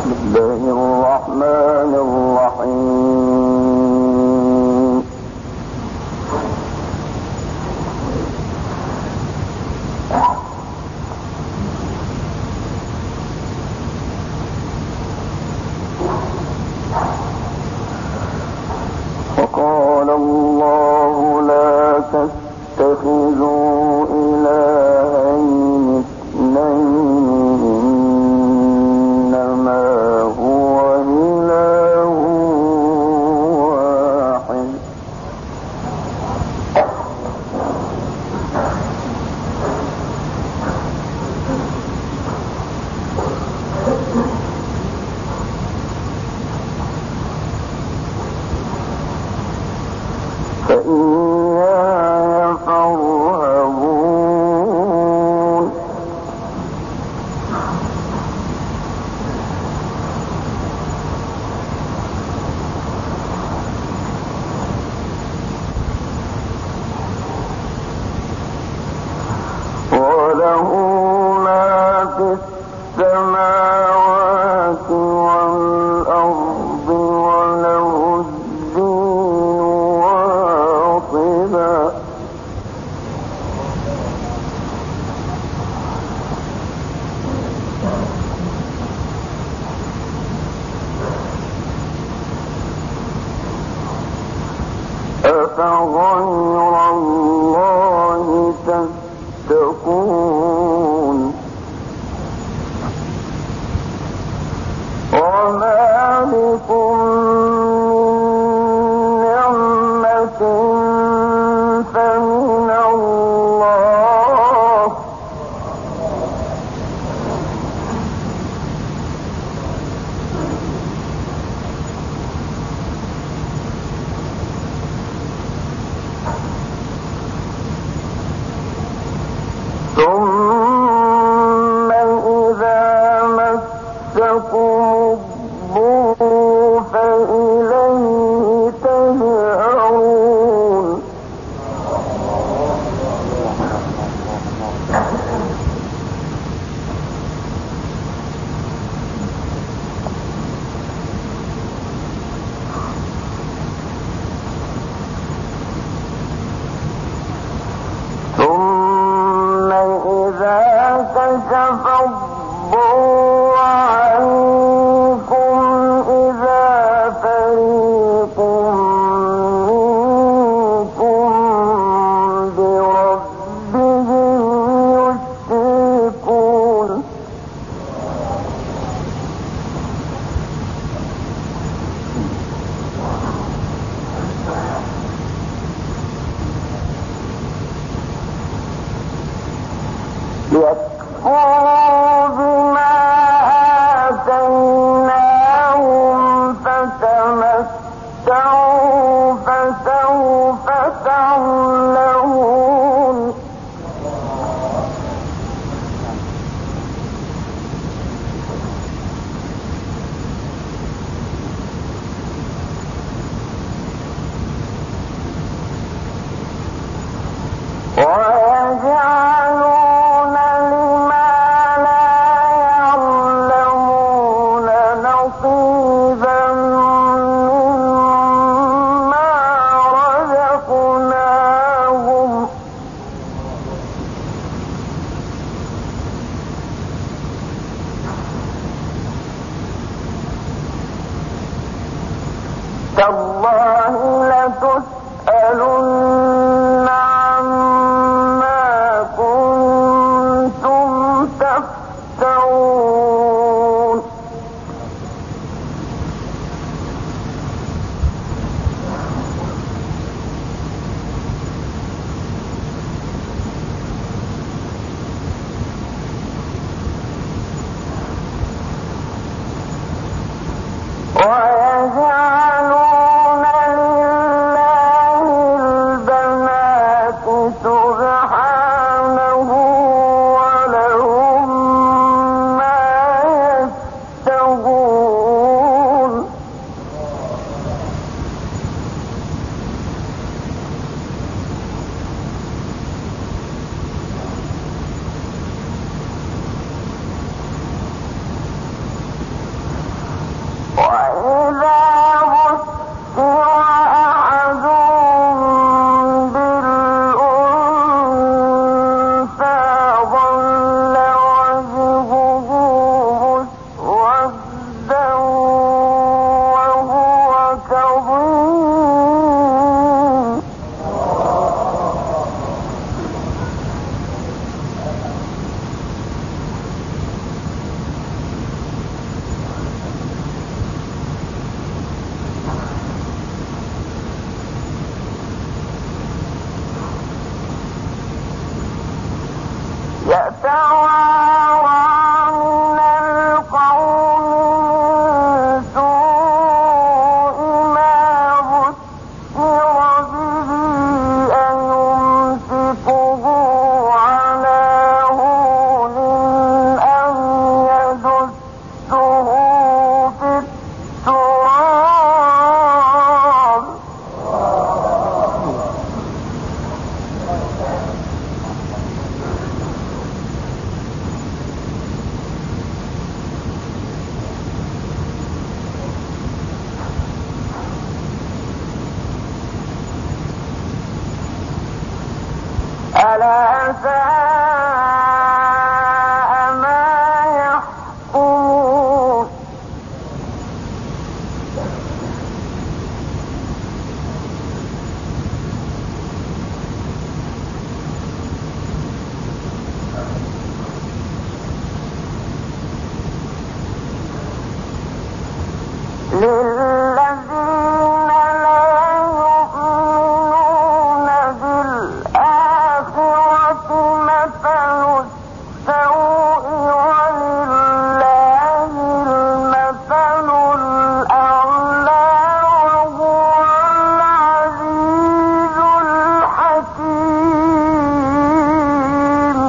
أفغير الله تتقون وما بكم من نعمة فمن الله ثم إذا مسكم الضر فإليه تجأرون ثم إذا كشف الضر عنكم إذا فريق منكم بربهم يشركون ليكفروا بما آتيناهم فتمتعوا فسوف تعلمون ويجعلون لما لا يعلمون نصيبا مما رزقناهم تالله لتسألن عما كنتم تفترون ويجعلون لله ساء ما يحكمون للذين لا يؤمنون بالآخرة مثل السوء ولله المثل الأعلى وهو العزيز الحكيم.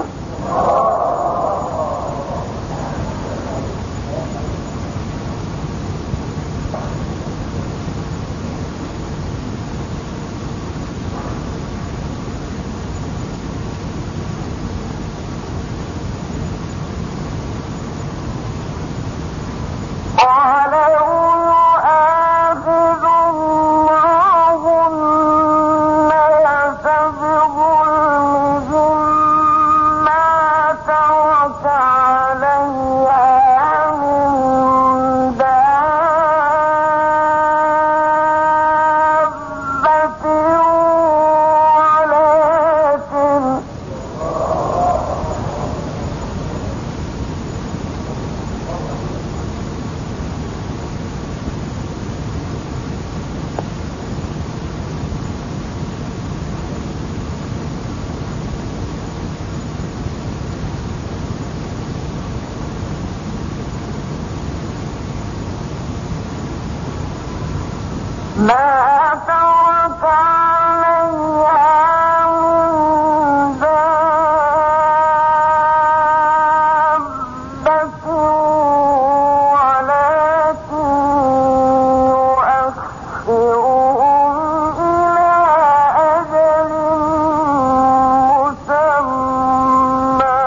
ولو يؤاخذ الله الناس بظلمهم ما ترك عليها من دابة ما ترك عليها من دابة ولكن يؤخرهم إلى أجل مسمى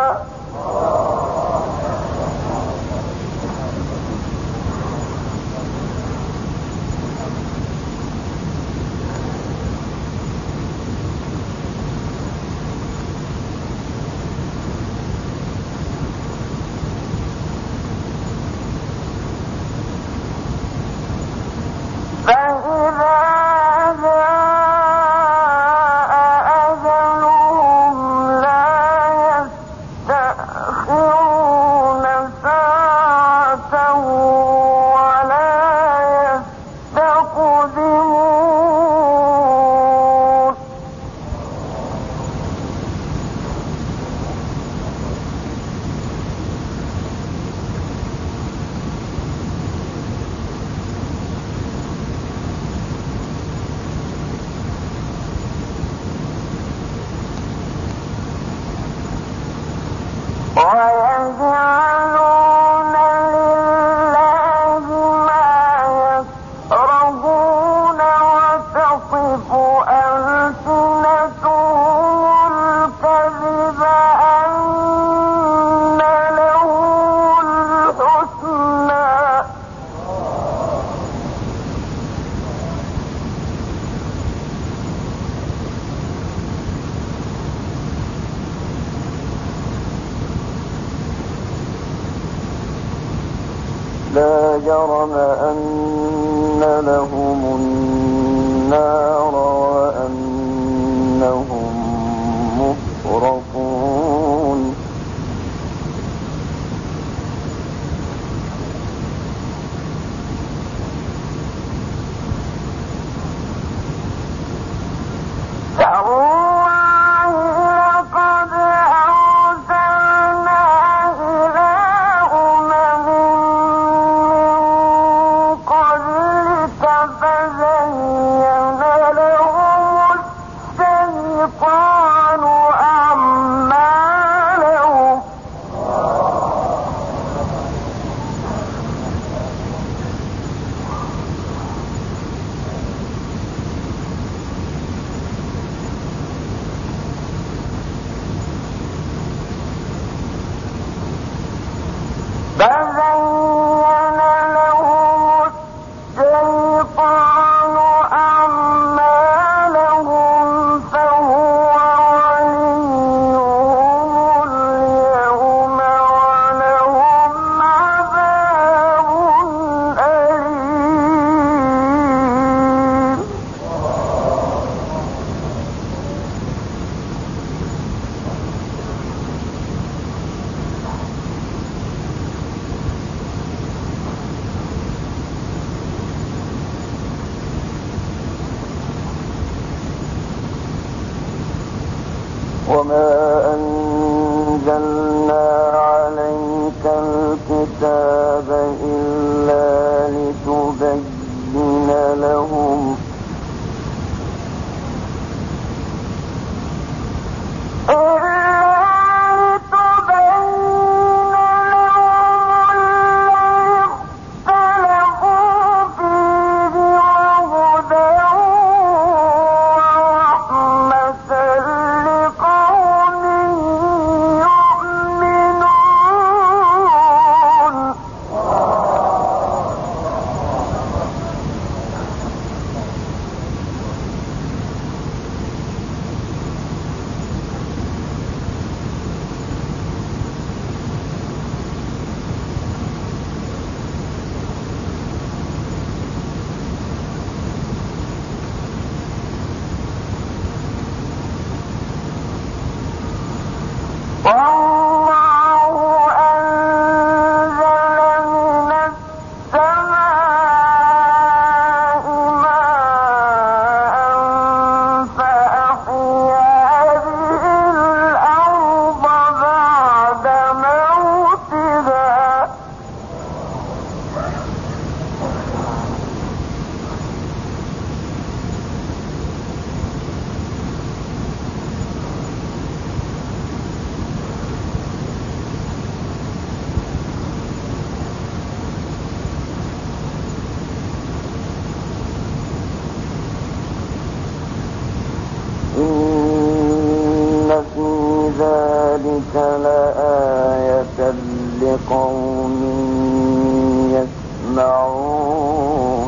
فإذا جاء أجلهم لا يستأخرون ساعة ولا يستقدمون ويجعلون لله ما يكرهون وتصف ألسنتهم الكذب أن لهم الحسنى لا جرم أن لهم النار وأنهم مفرطون تالله لقد أرسلنا إلى أمم من قبلك فزين لهم الشيطان أعمالهم فهو وليهم وما أنزلنا عليك الكتاب إلا لتبين لهم لآية لقوم يسمعون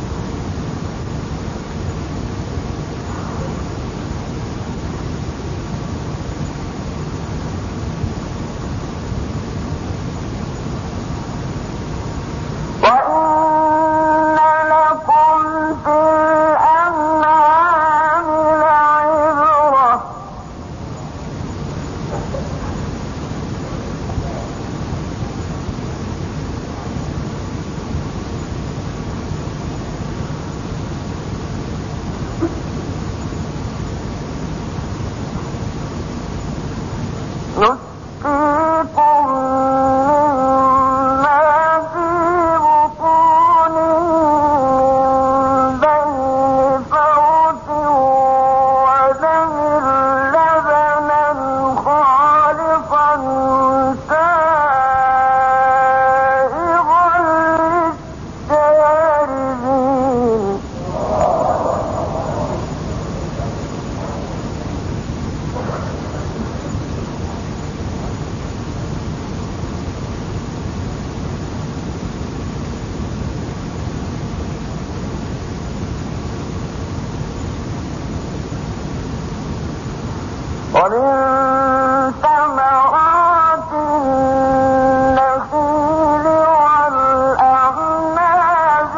وإن لكم في الأنعام لعبرة نسقيكم مما في بطونه من بين فرث ودم لبنا خالصا سائغا للشاربين ومن ثمرات النخيل والأعناب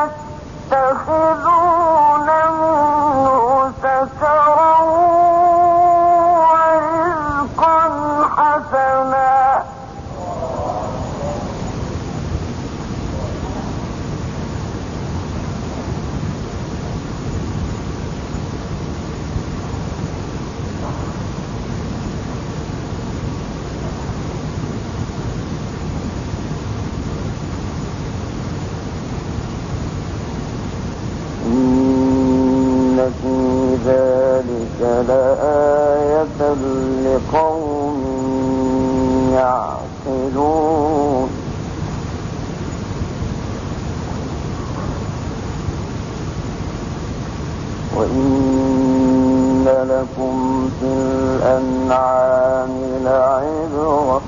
تتخذون منه سكرا ورزقا حسنا في ذلك لآية لقوم يعقلون وإن لكم في الأنعام لعبرة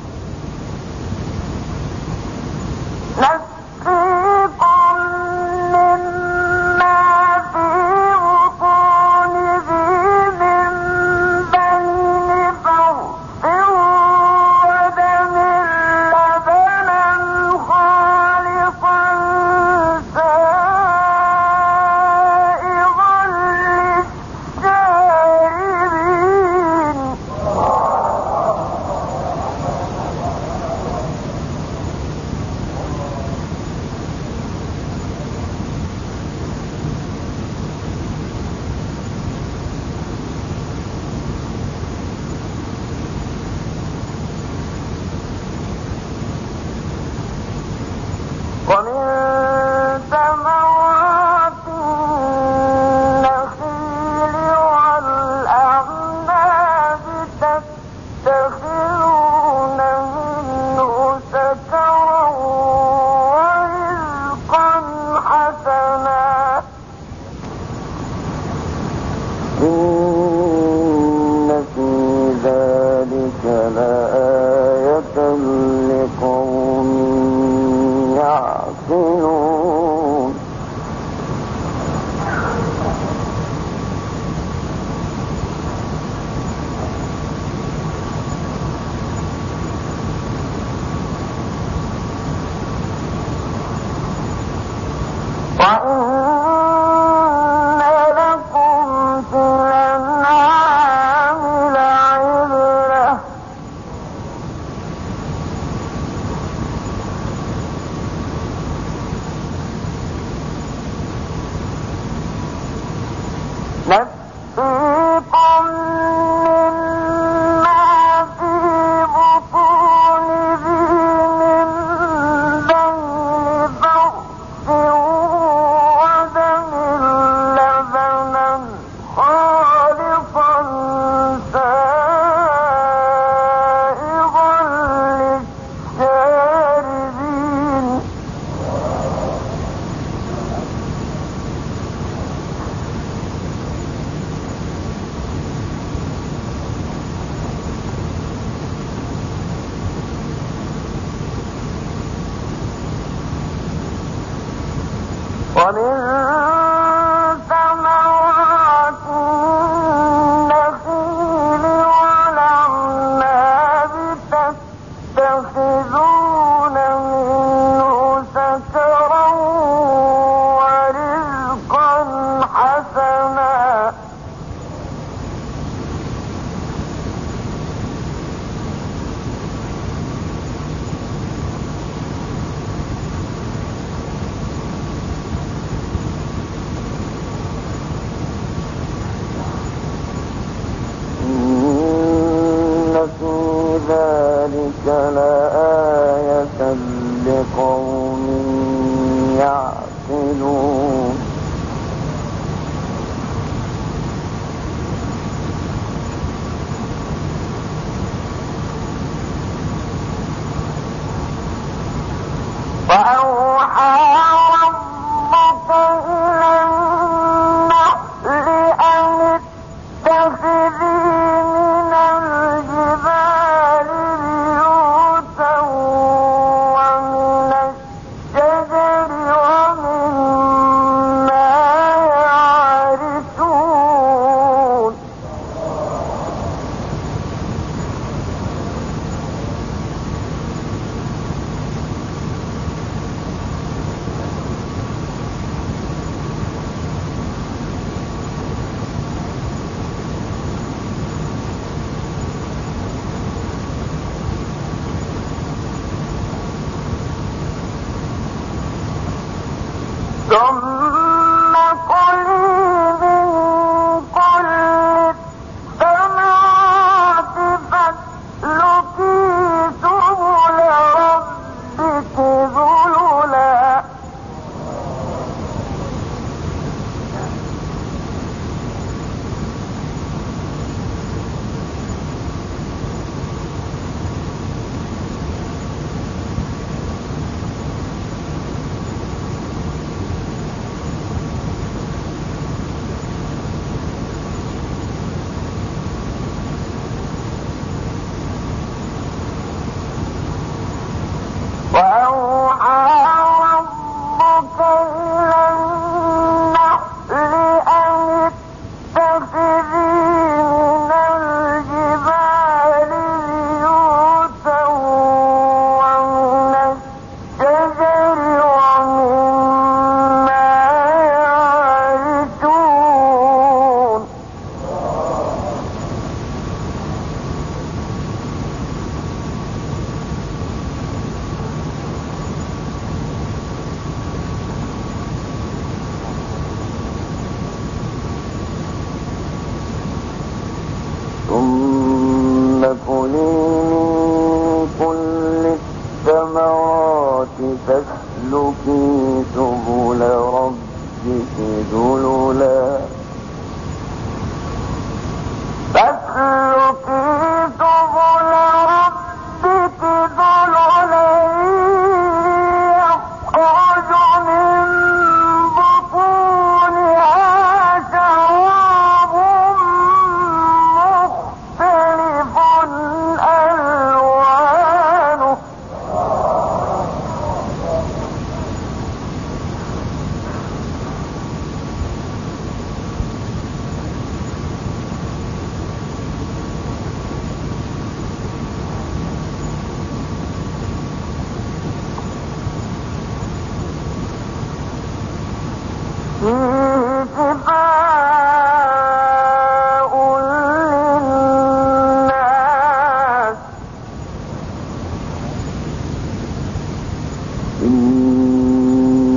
نسقيكم مما في بطونه من بين فرث ودم لبنا خالصا سائغا للشاربين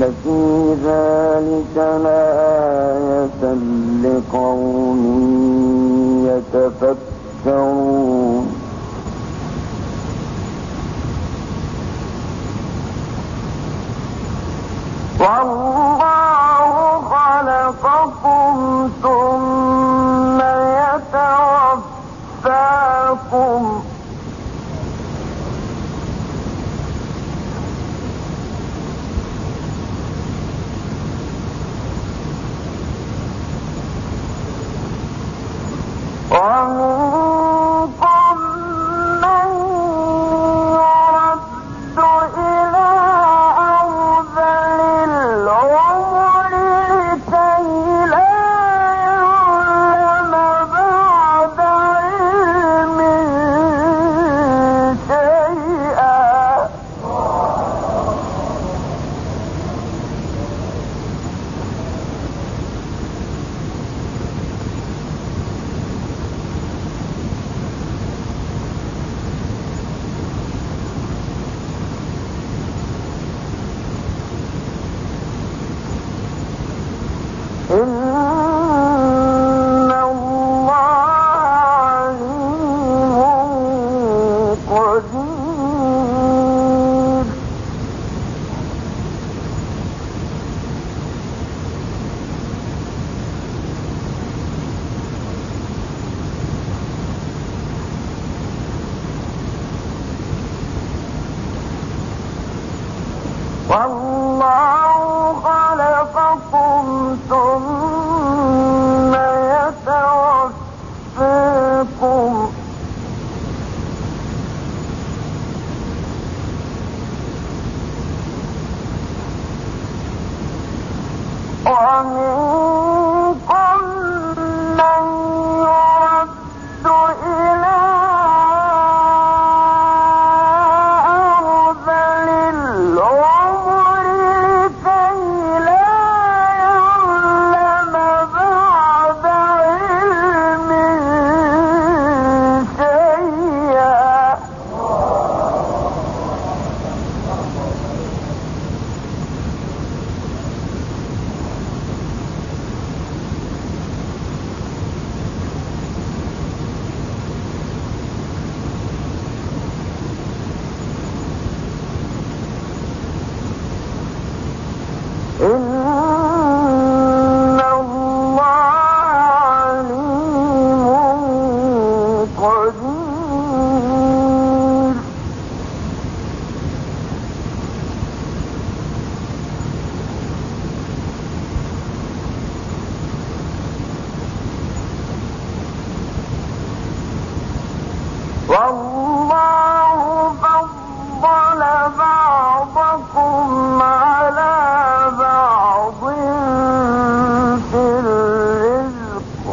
في ذلك لآية لقوم يتفكرون والله خلقكم ثم يتوفاكم ومنكم من يرد إلى أرذل العمر لكي لا يعلم بعد علم شيئا إن الله عليم قدير والله خلقكم ثم يتوفاكم ومنكم من يرد إلى أرذل العمر لكي لا يعلم بعد علم شيئا إن الله عليم قدير والله فضل بعضكم على بعض في الرزق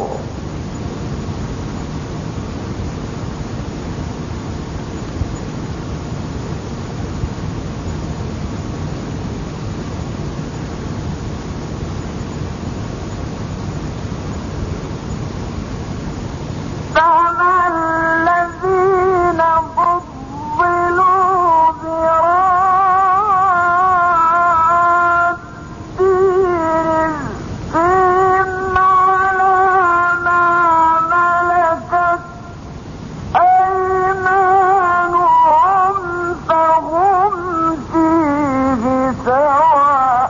فما الذين فضلوا براد رزقهم على ما ملكت أيمانهم فهم فيه سواء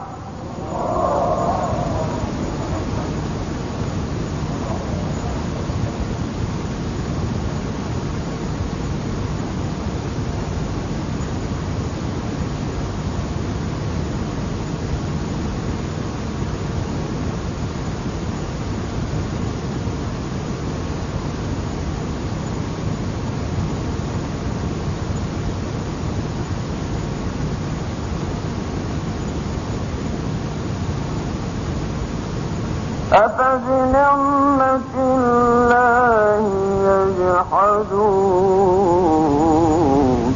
أفبنعمة الله يجحدون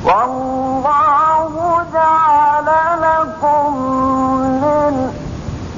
والله جعل لكم من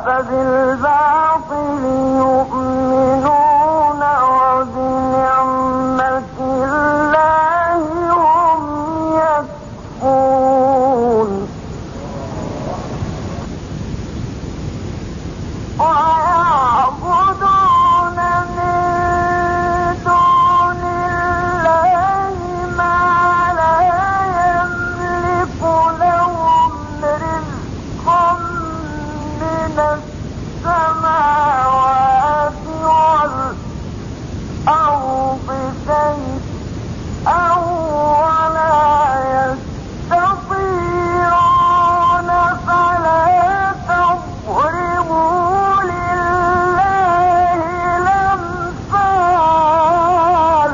أفبالباطل يؤمنون وبنعمة الله هم يكفرون ويعبدون من دون الله ما لا يملك لهم رزقا من السماوات والأرض شيئا ولا يستطيعون فلا تضربوا لله الأمثال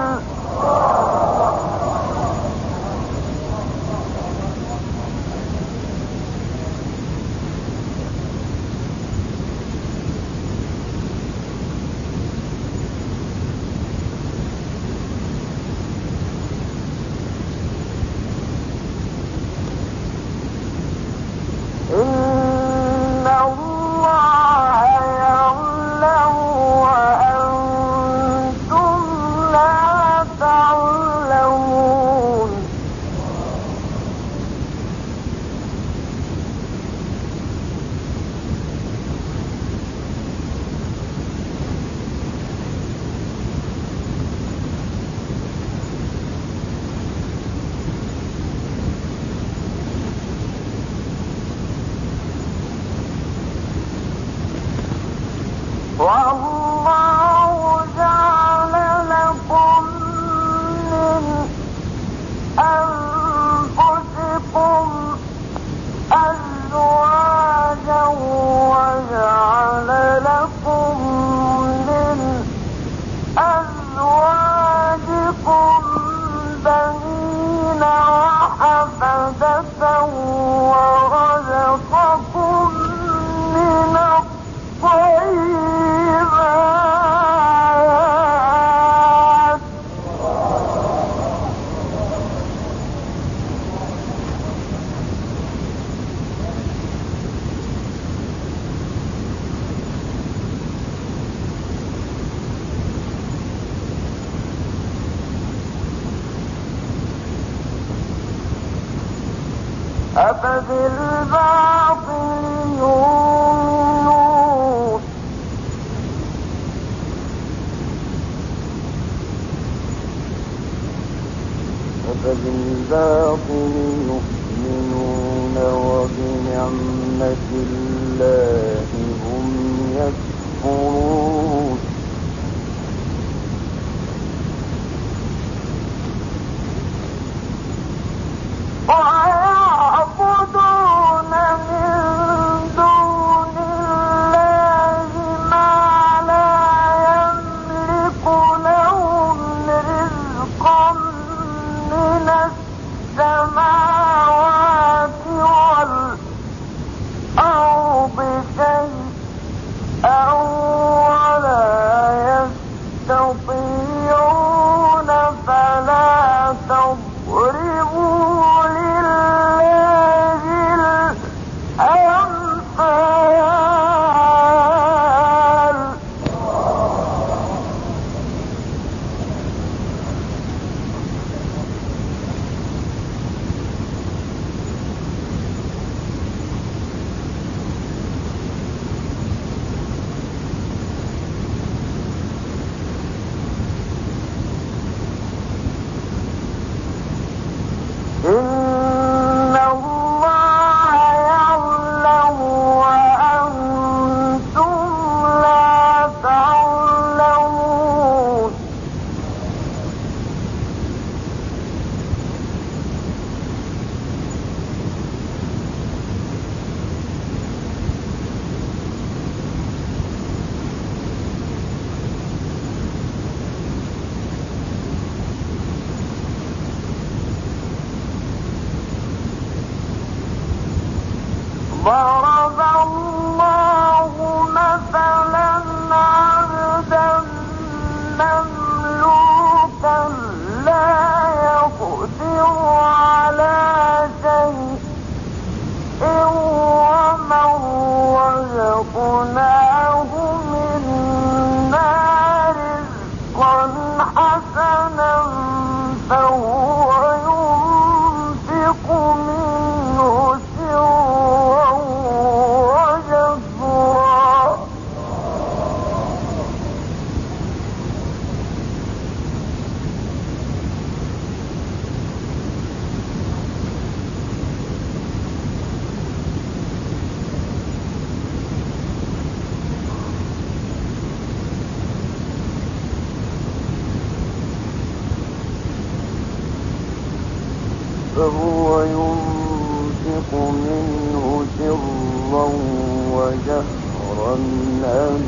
إن الله يعلم وأنتم لا تعلمون والله جعل لكم من أنفسكم أزواجا وجعل لكم من أزواجكم بنين وحفدة ورزقكم من الطيبات أفبالباطل يؤمنون أفبالباطل يؤمنون وبنعمة الله هم يكفرون ويعبدون من دون الله ما لا يملك لهم رزقا من السماوات والأرض شيئا ولا يستطيعون فلا تضربوا لله الأمثال إن الله يعلم وأنتم لا تعلمون ضرب الله مثلا عبدا مملوكا لا يقدر على شيء ومن رزقناه فهو ينفق منه سرا وجهرا هل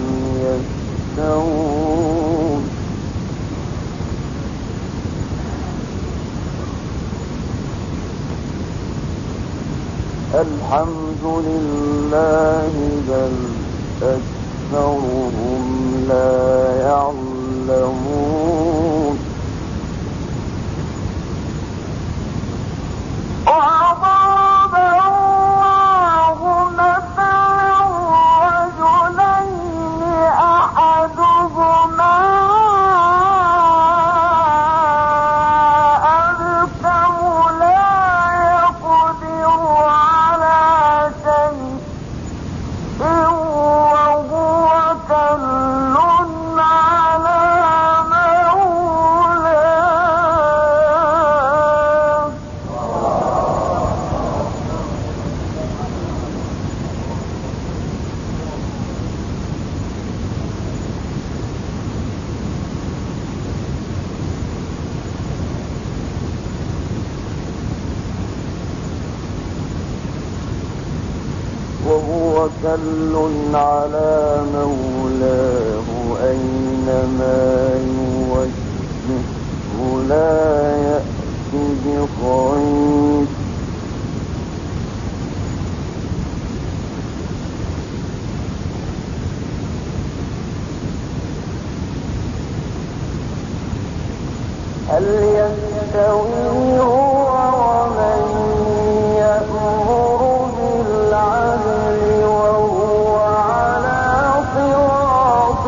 يستوون الحمد لله بل أكثرهم لا يعلمون وضرب الله مثلا رجلين أحدهما أبكم لا يقدر على شيء وهو كل على مولاه وهو كل على مولاه أينما يوجهه لا يأتي بخير هل يستوي هو ومن يأمر بالعدل وهو على صراط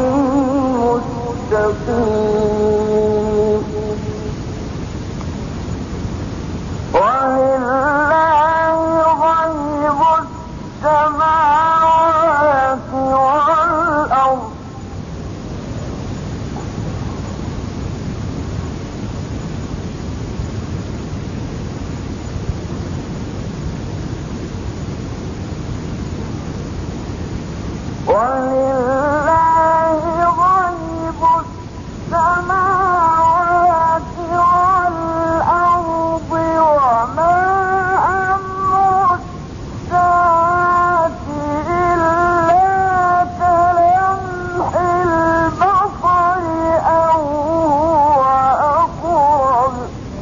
مستقيم ولله غيب السماوات والأرض ولله غيب السماوات والأرض وما أمر الساعة إلا كلمح البصر أو هو أقرب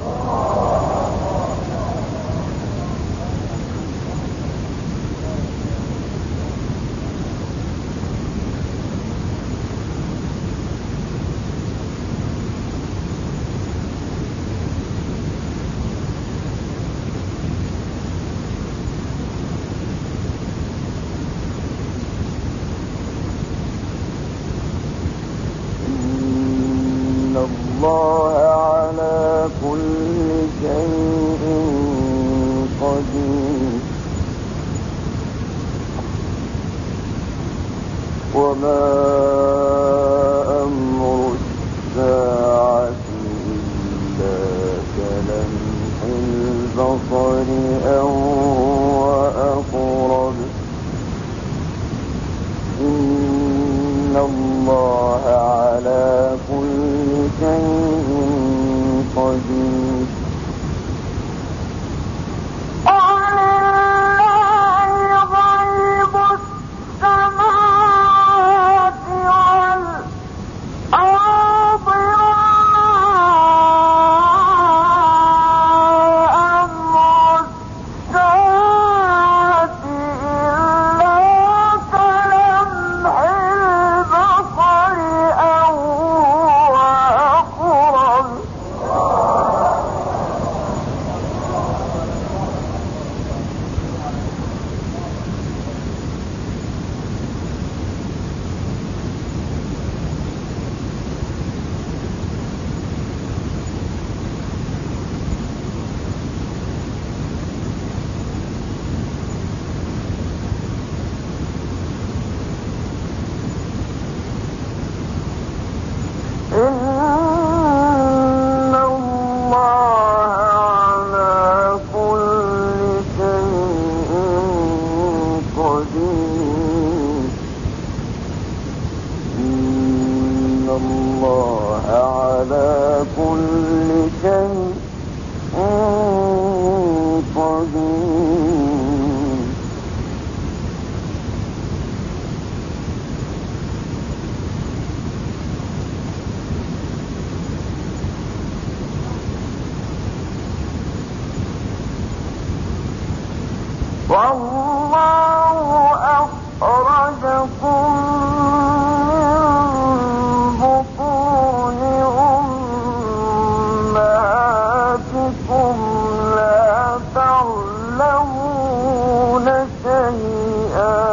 إن الله على كل شيء قدير وما أمر الساعة إلا كلمح البصر أو هو أقرب إن الله على كل شيء قدير ولله غيب السماوات والأرض وما أمر الساعة إلا كلمح البصر أو هو أقرب إن الله على كل شيء قدير إن الله على كل شيء والله أخرجكم من بطون أمهاتكم لا تعلمون شيئا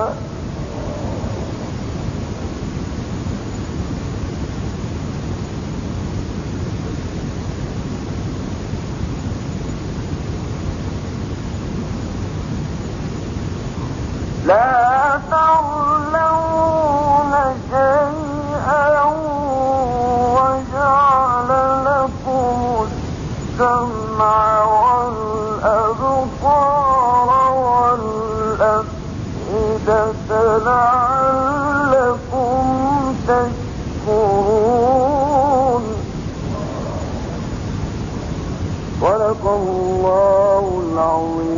وجعل لكم السمع والأبصار والأفئدة لعلكم تشكرون. صدق الله العظيم.